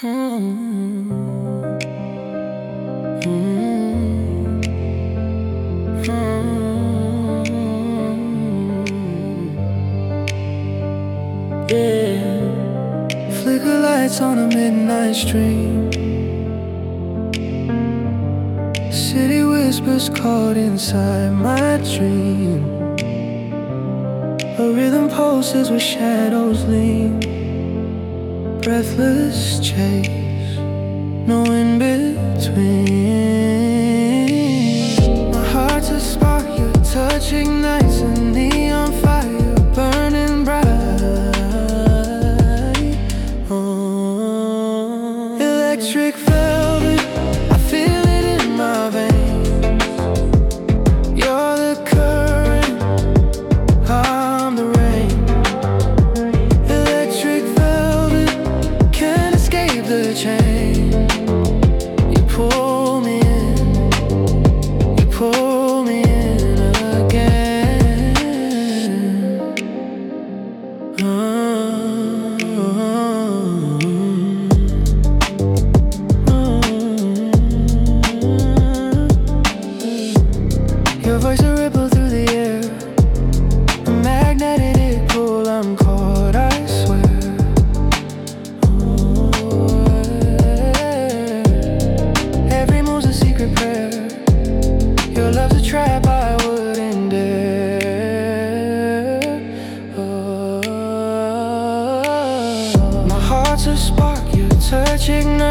Mm-hmm. Yeah. Flicker lights on a midnight stream. City whispers caught inside my dream. A rhythm pulses where shadows lean. Breathless chase, no in between. My heart's a spark, your touch ignites a neon fire burning bright. Oh, electric velvet, I feel it in my veins. You're the current, I'm the rain. Electric velvet, can't escape the chain. You pull me in, you pull me in again. Your voice a ripple through the air, a magnetic pull, I'm caught, I swear. Every move's a secret prayer. Your love's a trap I wouldn't dare. My heart's a spark, your touch ignites